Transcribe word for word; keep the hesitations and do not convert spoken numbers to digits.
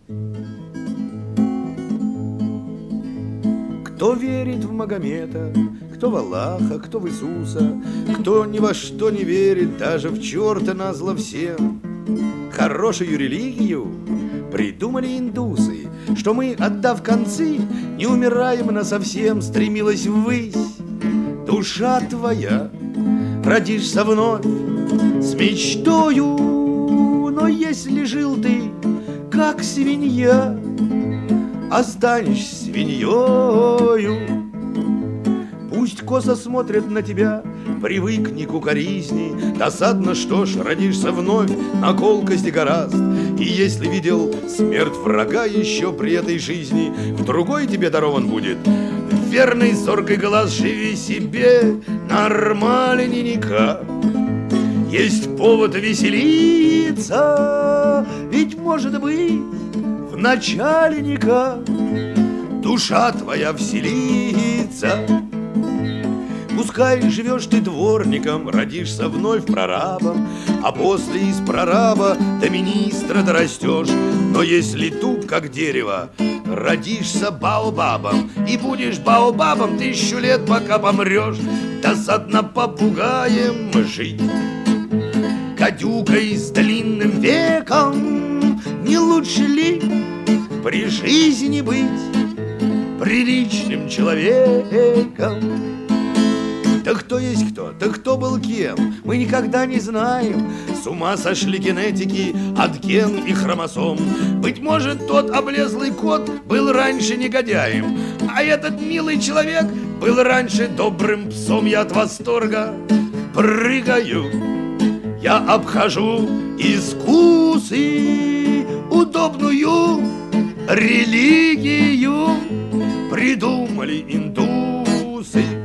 Кто верит в Магомета, кто в Аллаха, кто в Иисуса, кто ни во что не верит, даже в черта назло всем. Хорошую религию придумали индусы, что мы, отдав концы, не умираем насовсем, стремилась ввысь. Душа твоя, родишься вновь с мечтою, но если жил ты, как свинья, останешься свиньёю. Пусть косо смотрят на тебя, привыкни к укоризни. Досадно, что ж, родишься вновь, на колкости гораст. И если видел смерть врага еще при этой жизни, в другой тебе дарован будет верный зоркий глаз. Живи себе нормальненько, есть повод веселиться, ведь, может быть, в начальника душа твоя вселится. Пускай живешь ты дворником, родишься вновь прорабом, а после из прораба до министра дорастешь. Но если туп, как дерево, родишься баобабом, и будешь баобабом тысячу лет, пока помрешь. Досадно попугаем жить, гадюкой с длинным веком. Не лучше ли при жизни быть приличным человеком? Да кто есть кто, да кто был кем, мы никогда не знаем. С ума сошли генетики от ген и хромосом. Быть может, тот облезлый кот был раньше негодяем, а этот милый человек был раньше добрым псом. Я от восторга прыгаю, я обхожу искусы, удобную религию придумали индусы.